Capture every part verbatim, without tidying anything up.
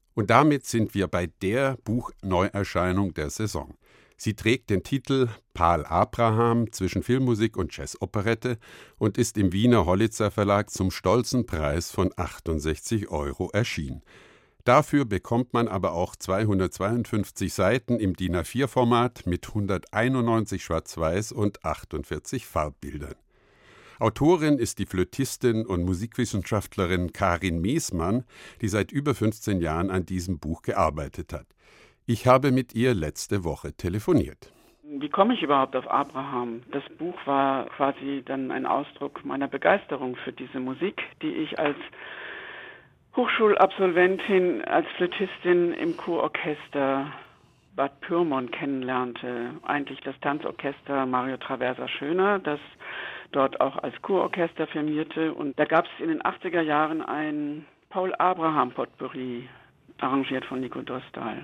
Und damit sind wir bei der Buchneuerscheinung der Saison. Sie trägt den Titel Paul Abraham zwischen Filmmusik und Jazzoperette und ist im Wiener Hollitzer Verlag zum stolzen Preis von achtundsechzig Euro erschienen. Dafür bekommt man aber auch zweihundertzweiundfünfzig Seiten im D I N A vier Format mit hunderteinundneunzig Schwarz-Weiß und achtundvierzig Farbbildern. Autorin ist die Flötistin und Musikwissenschaftlerin Karin Meßmann, die seit über fünfzehn Jahren an diesem Buch gearbeitet hat. Ich habe mit ihr letzte Woche telefoniert. Wie komme ich überhaupt auf Abraham? Das Buch war quasi dann ein Ausdruck meiner Begeisterung für diese Musik, die ich als Hochschulabsolventin, als Flötistin im Kurorchester Bad Pyrmont kennenlernte. Eigentlich das Tanzorchester Mario Traversa Schöner, das dort auch als Kurorchester firmierte. Und da gab es in den achtziger Jahren ein Paul Abraham Potpourri, arrangiert von Nico Dostal.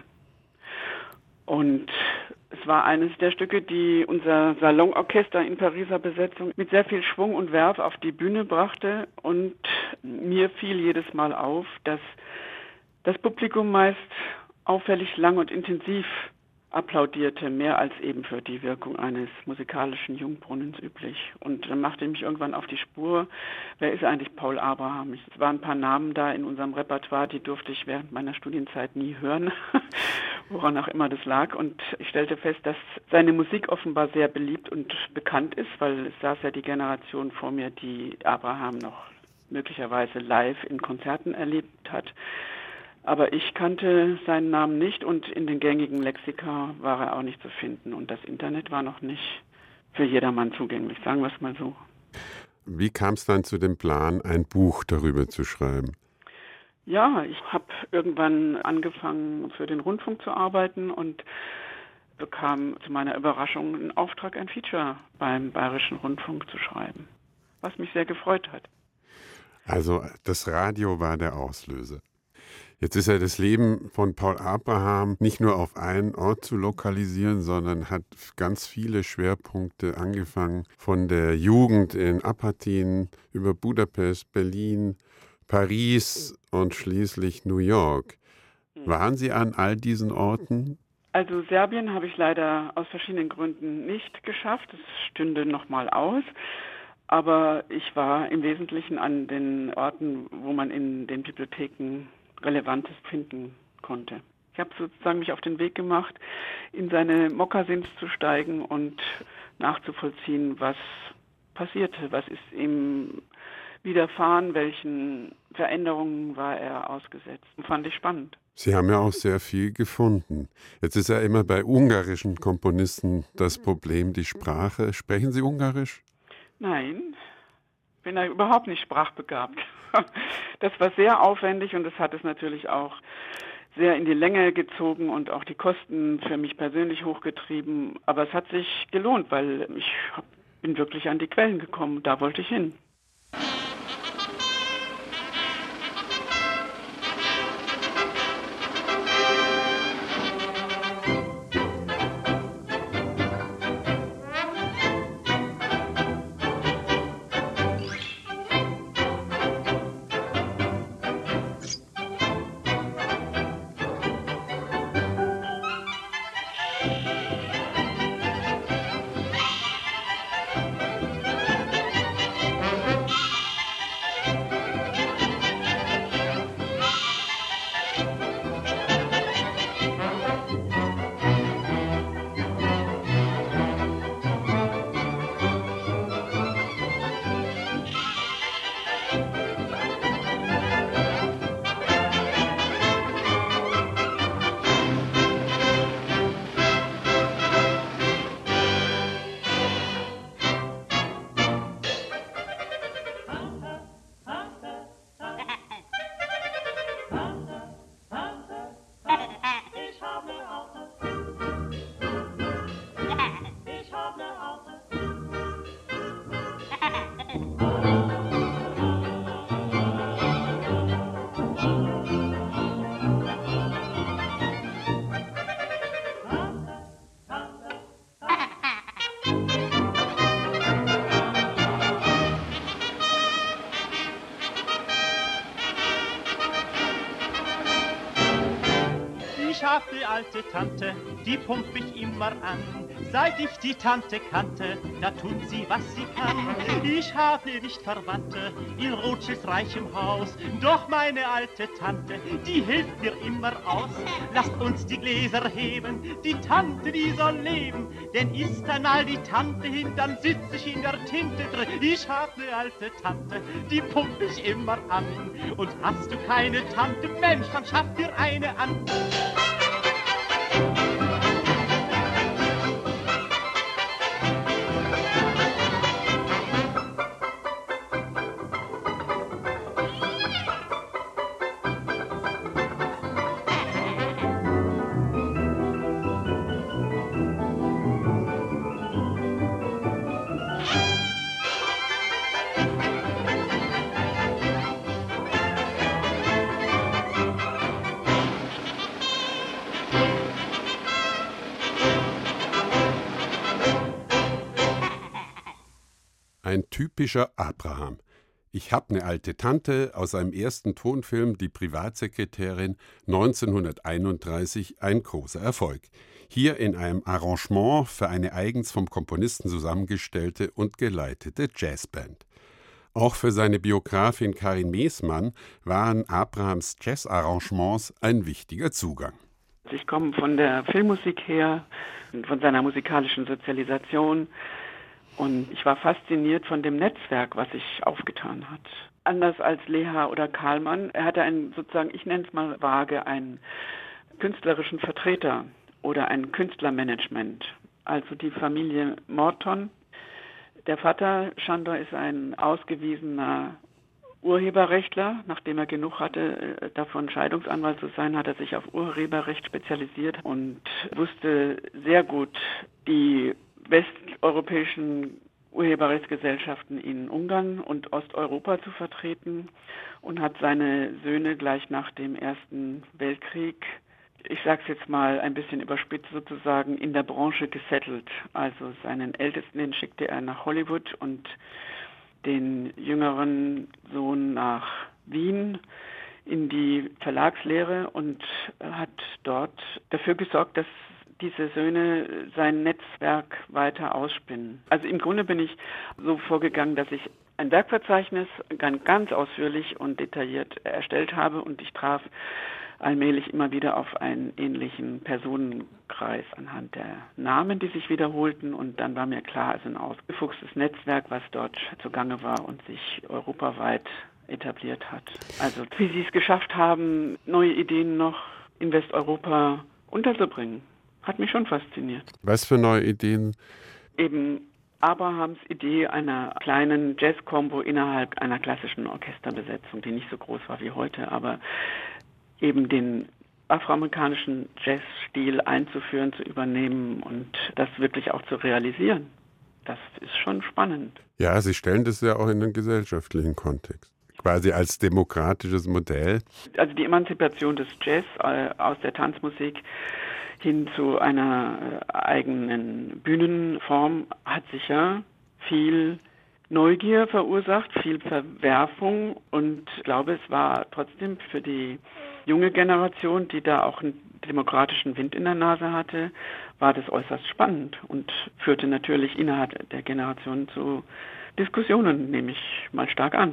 Und es war eines der Stücke, die unser Salonorchester in Pariser Besetzung mit sehr viel Schwung und Werf auf die Bühne brachte. Und mir fiel jedes Mal auf, dass das Publikum meist auffällig lang und intensiv applaudierte, mehr als eben für die Wirkung eines musikalischen Jungbrunnens üblich. Und dann machte ich mich irgendwann auf die Spur, wer ist eigentlich Paul Abraham? Es waren ein paar Namen da in unserem Repertoire, die durfte ich während meiner Studienzeit nie hören, woran auch immer das lag. Und ich stellte fest, dass seine Musik offenbar sehr beliebt und bekannt ist, weil es saß ja die Generation vor mir, die Abraham noch möglicherweise live in Konzerten erlebt hat. Aber ich kannte seinen Namen nicht und in den gängigen Lexika war er auch nicht zu finden. Und das Internet war noch nicht für jedermann zugänglich, sagen wir es mal so. Wie kam es dann zu dem Plan, ein Buch darüber zu schreiben? Ja, ich habe irgendwann angefangen, für den Rundfunk zu arbeiten und bekam zu meiner Überraschung einen Auftrag, ein Feature beim Bayerischen Rundfunk zu schreiben, was mich sehr gefreut hat. Also das Radio war der Auslöser. Jetzt ist ja das Leben von Paul Abraham nicht nur auf einen Ort zu lokalisieren, sondern hat ganz viele Schwerpunkte angefangen von der Jugend in Apatin über Budapest, Berlin, Paris und schließlich New York. Waren Sie an all diesen Orten? Also Serbien habe ich leider aus verschiedenen Gründen nicht geschafft. Es stünde nochmal aus. Aber ich war im Wesentlichen an den Orten, wo man in den Bibliotheken Relevantes finden konnte. Ich habe sozusagen mich auf den Weg gemacht, in seine Mokassins zu steigen und nachzuvollziehen, was passierte, was ist ihm widerfahren, welchen Veränderungen war er ausgesetzt. Das fand ich spannend. Sie haben ja auch sehr viel gefunden. Jetzt ist ja immer bei ungarischen Komponisten das Problem die Sprache. Sprechen Sie Ungarisch? Nein, bin da überhaupt nicht sprachbegabt. Das war sehr aufwendig und das hat es natürlich auch sehr in die Länge gezogen und auch die Kosten für mich persönlich hochgetrieben. Aber es hat sich gelohnt, weil ich bin wirklich an die Quellen gekommen. Da wollte ich hin. Ich hab die alte Tante, die pumpt mich immer an. Seit ich die Tante kannte, da tut sie, was sie kann. Ich habe nicht Verwandte in Rothschilds reichem Haus, doch meine alte Tante, die hilft mir immer aus. Lasst uns die Gläser heben, die Tante, die soll leben. Denn ist einmal die Tante hin, dann sitz ich in der Tinte drin. Ich hab ne alte Tante, die pumpt mich immer an. Und hast du keine Tante, Mensch, dann schaff dir eine an. Ein typischer Abraham. Ich hab ne alte Tante aus seinem ersten Tonfilm Die Privatsekretärin neunzehnhunderteinunddreißig, ein großer Erfolg. Hier in einem Arrangement für eine eigens vom Komponisten zusammengestellte und geleitete Jazzband. Auch für seine Biografin Karin Meesmann waren Abrahams Jazzarrangements ein wichtiger Zugang. Ich komme von der Filmmusik her, von seiner musikalischen Sozialisation. Und ich war fasziniert von dem Netzwerk, was sich aufgetan hat. Anders als Leha oder Karlmann, er hatte einen, sozusagen, ich nenne es mal vage, einen künstlerischen Vertreter oder ein Künstlermanagement. Also die Familie Morton. Der Vater, Sándor, ist ein ausgewiesener Urheberrechtler. Nachdem er genug hatte, davon Scheidungsanwalt zu sein, hat er sich auf Urheberrecht spezialisiert und wusste sehr gut die westeuropäischen Urheberrechtsgesellschaften in Ungarn und Osteuropa zu vertreten und hat seine Söhne gleich nach dem Ersten Weltkrieg, ich sage es jetzt mal ein bisschen überspitzt sozusagen, in der Branche gesettelt. Also seinen Ältesten, den schickte er nach Hollywood und den jüngeren Sohn nach Wien in die Verlagslehre und hat dort dafür gesorgt, dass diese Söhne sein Netzwerk weiter ausspinnen. Also im Grunde bin ich so vorgegangen, dass ich ein Werkverzeichnis ganz, ganz ausführlich und detailliert erstellt habe und ich traf allmählich immer wieder auf einen ähnlichen Personenkreis anhand der Namen, die sich wiederholten und dann war mir klar, also ein ausgefuchstes Netzwerk, was dort zugange war und sich europaweit etabliert hat. Also wie sie es geschafft haben, neue Ideen noch in Westeuropa unterzubringen. Hat mich schon fasziniert. Was für neue Ideen? Eben Abrahams Idee einer kleinen Jazz-Kombo innerhalb einer klassischen Orchesterbesetzung, die nicht so groß war wie heute, aber eben den afroamerikanischen Jazzstil einzuführen, zu übernehmen und das wirklich auch zu realisieren. Das ist schon spannend. Ja, Sie stellen das ja auch in den gesellschaftlichen Kontext. Quasi als demokratisches Modell. Also die Emanzipation des Jazz äh, aus der Tanzmusik hin zu einer äh, eigenen Bühnenform hat sicher viel Neugier verursacht, viel Verwerfung und ich glaube, es war trotzdem für die junge Generation, die da auch einen demokratischen Wind in der Nase hatte, war das äußerst spannend und führte natürlich innerhalb der Generation zu Diskussionen, nehme ich mal stark an.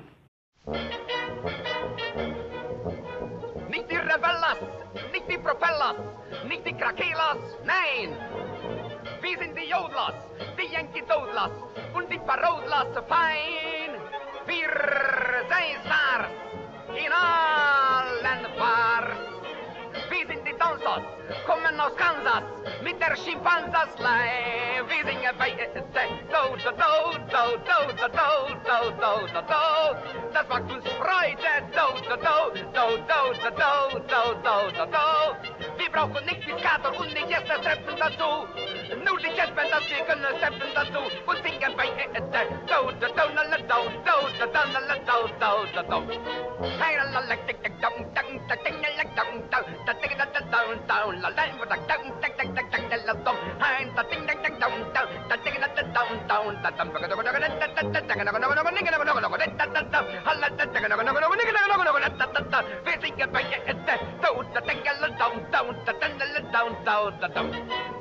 Nicht die Rebellas, nicht die Propellers, nicht die Krakelas, nein! Wir sind die Jodlers, die Yankee Dodlers und die Parodlers fein. Wir sind Stars in allen Bars. Wir sind die Dansers, kommen aus Kansas mit der Schimpansaslei. Wir singen bei do do do do do do do do do do. Das macht uns Freude. Do do do do do do do do do do. Wir brauchen nicht Piskator und nicht erst das Treffen dazu. Nur die Jazzband, das wir können steppen dazu und singen bei do do do do do do do do do do do. Hey la la tick tick dong dong dong dong dong. Take it down, down, la la, but down, down, down, down, down, down, down, and the ding, ding, ding, down, down, the ding, down, down, down, the dum, the dum, the dum, the dum, the dum, the dum, down, down, da down, down, down, da down.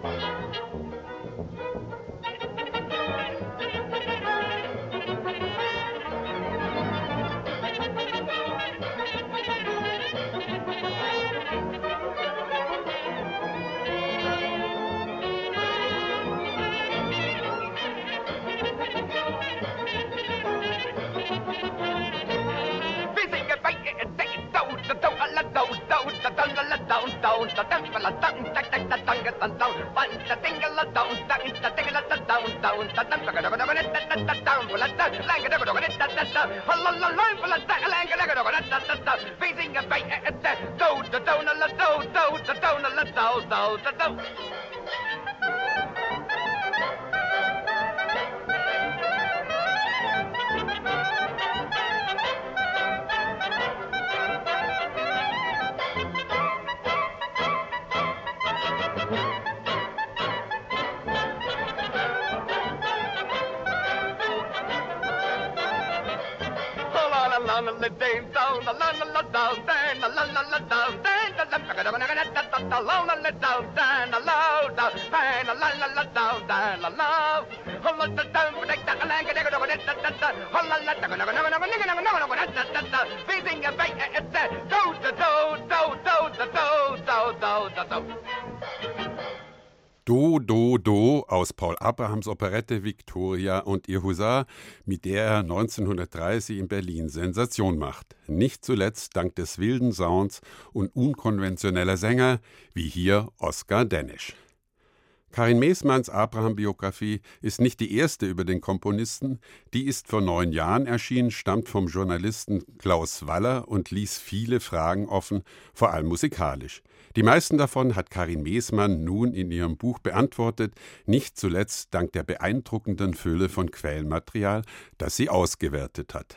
Do, Do, Do aus Paul Abrahams Operette Victoria und ihr Husar, mit der er neunzehnhundertdreißig in Berlin Sensation macht. Nicht zuletzt dank des wilden Sounds und unkonventioneller Sänger, wie hier Oskar Denisch. Karin Meesmanns Abraham-Biografie ist nicht die erste über den Komponisten. Die ist vor neun Jahren erschienen, stammt vom Journalisten Klaus Waller und ließ viele Fragen offen, vor allem musikalisch. Die meisten davon hat Karin Meesmann nun in ihrem Buch beantwortet, nicht zuletzt dank der beeindruckenden Fülle von Quellenmaterial, das sie ausgewertet hat.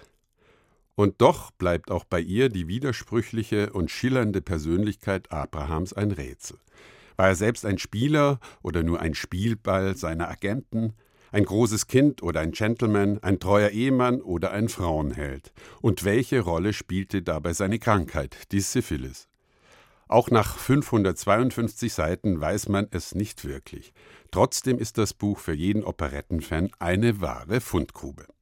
Und doch bleibt auch bei ihr die widersprüchliche und schillernde Persönlichkeit Abrahams ein Rätsel. War er selbst ein Spieler oder nur ein Spielball seiner Agenten, ein großes Kind oder ein Gentleman, ein treuer Ehemann oder ein Frauenheld? Und welche Rolle spielte dabei seine Krankheit, die Syphilis? Auch nach fünfhundertzweiundfünfzig Seiten weiß man es nicht wirklich. Trotzdem ist das Buch für jeden Operettenfan eine wahre Fundgrube.